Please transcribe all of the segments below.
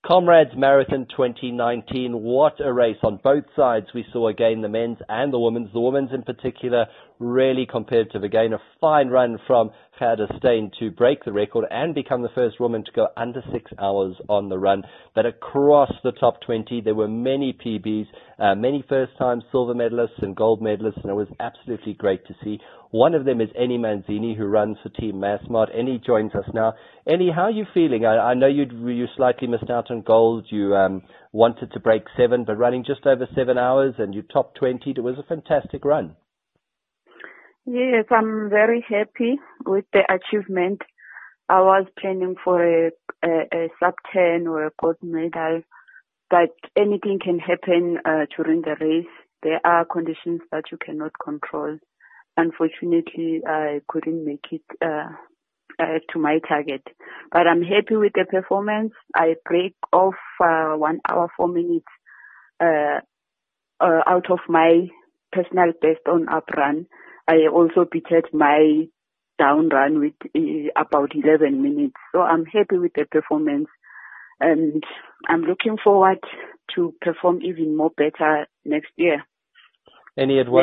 Comrades Marathon 2019, what a race on both sides. We saw again the men's and the women's. The women's in particular, really competitive. Again, a fine run from Gerda Steyn to break the record and become the first woman to go under 6 hours on the run. But across the top 20, there were many PBs, many first-time silver medalists and gold medalists, and it was absolutely great to see. One of them is Eni Manzini, who runs for Team Massmart. Eni joins us now. Eni, how are you feeling? I know you slightly missed out on gold. You wanted to break 7, but running just over 7 hours and you top 20. It was a fantastic run. Yes, I'm very happy with the achievement. I was planning for a sub 10 or a gold medal, but anything can happen during the race. There are conditions that you cannot control. Unfortunately, I couldn't make it to my target, but I'm happy with the performance. I break off 1 hour 4 minutes out of my personal best on up run. I also beated my down run with about 11 minutes. So I'm happy with the performance, and I'm looking forward to perform even more better next year. Eni, it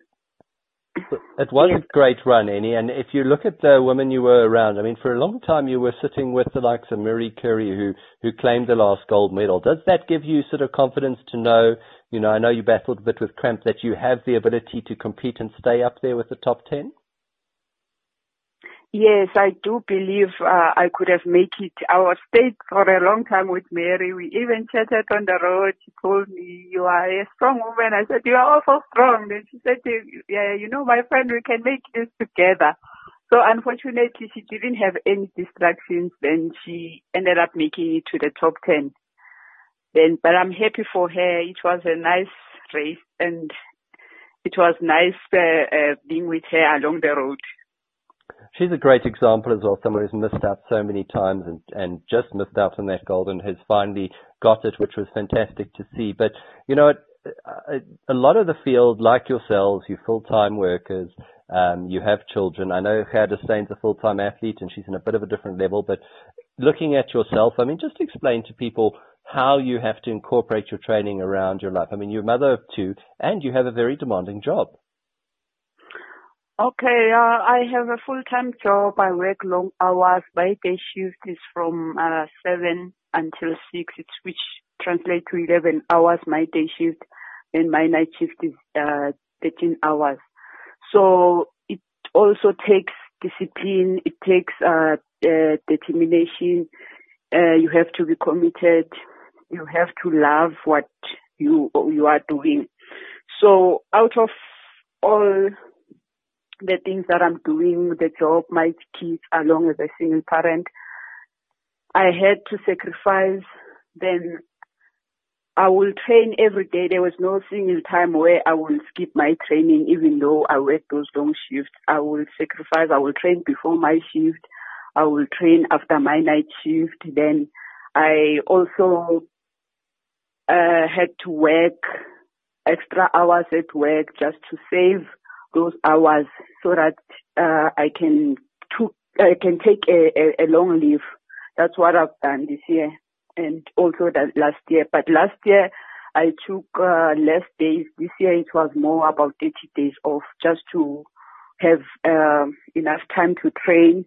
was a great run, Eni. And if you look at the women you were around, I mean, for a long time you were sitting with the likes of Marie Curie, who claimed the last gold medal. Does that give you sort of confidence to know, I know you battled a bit with cramp, that you have the ability to compete and stay up there with the top 10? Yes, I do believe I could have made it. I was stayed for a long time with Mary. We even chatted on the road. She told me, "You are a strong woman." I said, "You are also strong." Then she said, "Yeah, my friend, we can make this together." So unfortunately, she didn't have any distractions. Then she ended up making it to the top 10. But I'm happy for her. It was a nice race, and it was nice being with her along the road. She's a great example as well, someone who's missed out so many times and just missed out on that gold and has finally got it, which was fantastic to see. But, a lot of the field, like yourselves, you full-time workers, you have children. I know Gerda Steyn's a full-time athlete and she's in a bit of a different level, but looking at yourself, I mean, just explain to people how you have to incorporate your training around your life. I mean, you're a mother of 2 and you have a very demanding job. Okay, I have a full-time job. I work long hours. My day shift is from 7 until 6, which translates to 11 hours, my day shift, and my night shift is 13 hours. So it also takes discipline. It takes determination. You have to be committed. You have to love what you are doing. So out of all the things that I'm doing, the job, my kids, along as a single parent, I had to sacrifice. Then I will train every day. There was no single time where I will skip my training, even though I work those long shifts. I will sacrifice. I will train before my shift. I will train after my night shift. Then I also had to work extra hours at work just to save those hours so that I can take a long leave. That's what I've done this year and also that last year. But last year I took less days. This year it was more about 30 days off just to have enough time to train,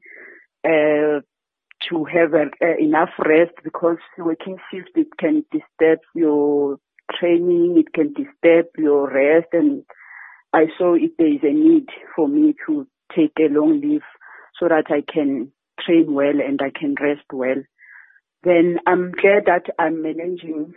to have enough rest, because working shift, it can disturb your training, it can disturb your rest, and I saw if there is a need for me to take a long leave so that I can train well and I can rest well. Then I'm glad that I'm managing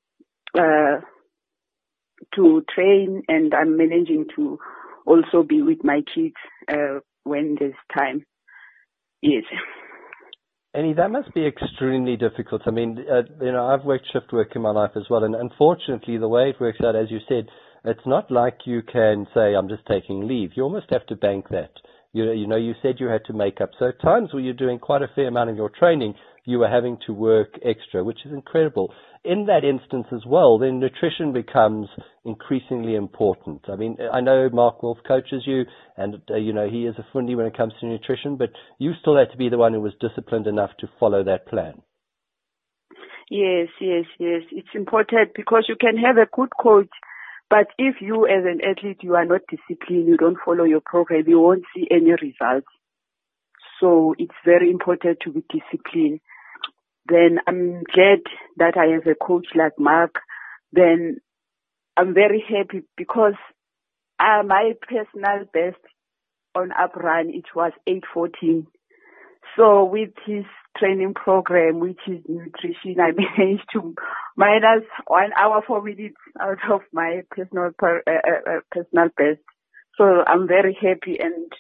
to train, and I'm managing to also be with my kids when there's time. Yes. Eni, that must be extremely difficult. I mean, I've worked shift work in my life as well, and unfortunately the way it works out, as you said, it's not like you can say, I'm just taking leave. You almost have to bank that. You said you had to make up. So at times where you're doing quite a fair amount of your training, you were having to work extra, which is incredible. In that instance as well, then nutrition becomes increasingly important. I mean, I know Mark Wolf coaches you, and, he is a fundi when it comes to nutrition, but you still had to be the one who was disciplined enough to follow that plan. Yes. It's important because you can have a good coach, but if you as an athlete, you are not disciplined, you don't follow your program, you won't see any results. So it's very important to be disciplined. Then I'm glad that I have a coach like Mark. Then I'm very happy because my personal best on uprun, it was 8:14. So with his training program, which is nutrition, I managed to minus 1 hour, 4 minutes out of my personal best. So I'm very happy, and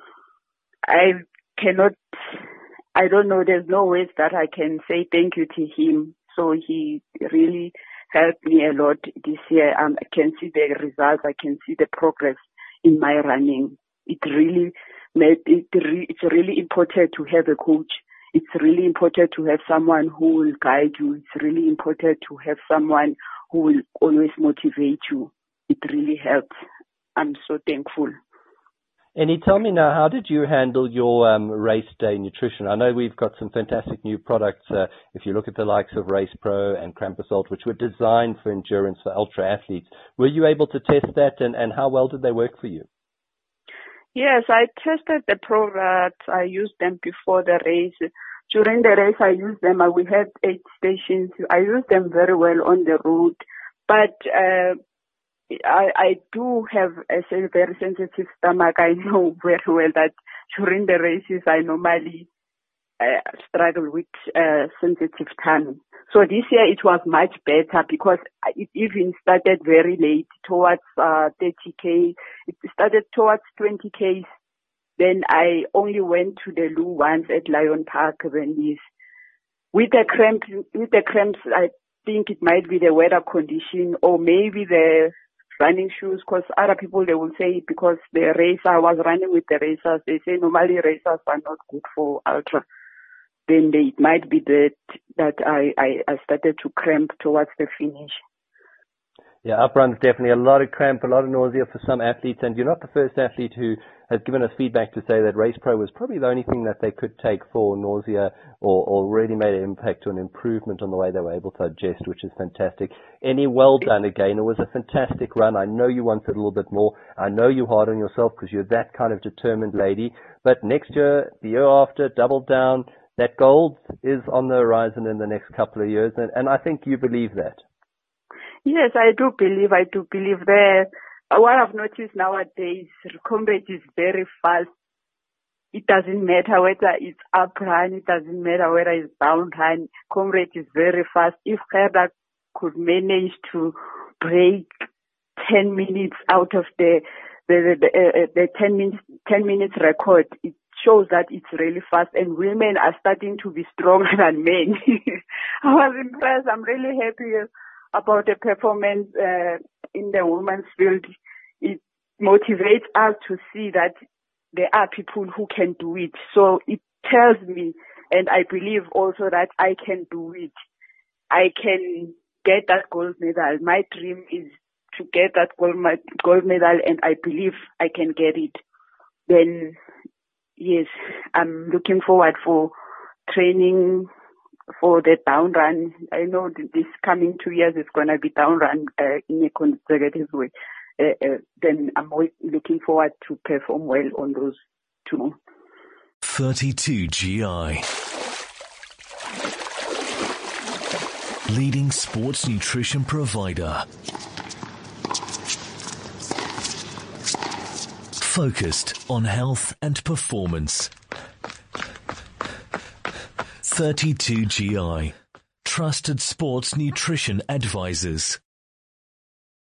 I don't know, there's no ways that I can say thank you to him. So he really helped me a lot this year. I can see the results. I can see the progress in my running. It's really important to have a coach. It's really important to have someone who will guide you. It's really important to have someone who will always motivate you. It really helps. I'm so thankful. And tell me now, how did you handle your race day nutrition? I know we've got some fantastic new products. If you look at the likes of Race Pro and Cramposalt, which were designed for endurance, for ultra athletes, were you able to test that, and how well did they work for you? Yes, I tested the products. I used them before the race. During the race, I used them. We had 8 stations. I used them very well on the road. But I do have a very sensitive stomach. I know very well that during the races, I normally struggle with sensitive tongue. So this year it was much better because it even started very late, towards 30K. It started towards 20K. Then I only went to the loo once at Lion Park. With the cramps, I think it might be the weather condition or maybe the running shoes, because other people, they will say because the racer, I was running with the racers, they say normally racers are not good for ultra. Then it might be that I started to cramp towards the finish. Yeah, uprun's definitely a lot of cramp, a lot of nausea for some athletes, and you're not the first athlete who has given us feedback to say that Race Pro was probably the only thing that they could take for nausea or really made an impact or an improvement on the way they were able to digest, which is fantastic. Any well done again. It was a fantastic run. I know you wanted a little bit more. I know you're hard on yourself because you're that kind of determined lady. But next year, the year after, double down. That gold is on the horizon in the next couple of years, and I think you believe that. Yes, I do believe that. What I've noticed nowadays, comrade is very fast. It doesn't matter whether it's up run, it doesn't matter whether it's down run. Comrade is very fast. If Gerda could manage to break 10 minutes out of the 10 minutes record, it shows that it's really fast, and women are starting to be stronger than men. I was impressed. I'm really happy about the performance in the women's field. It motivates us to see that there are people who can do it. So it tells me, and I believe also that I can do it. I can get that gold medal. My dream is to get that gold medal, and I believe I can get it. Then, yes, I'm looking forward for training for the down run. I know this coming 2 years is going to be down run in a consecutive way. Then I'm looking forward to perform well on those two. 32 GI. Leading sports nutrition provider. Focused on health and performance. 32 GI. Trusted sports nutrition advisors.